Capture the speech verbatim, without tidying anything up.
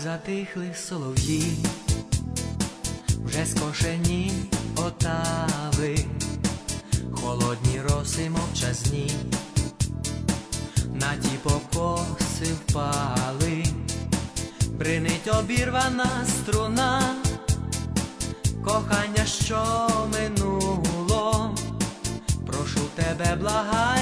затихли солов'ї, вже скошені отави, холодні роси мовчазні, на ті покоси впали, бринить обірвана струна, кохання, що минуло, прошу тебе, благай.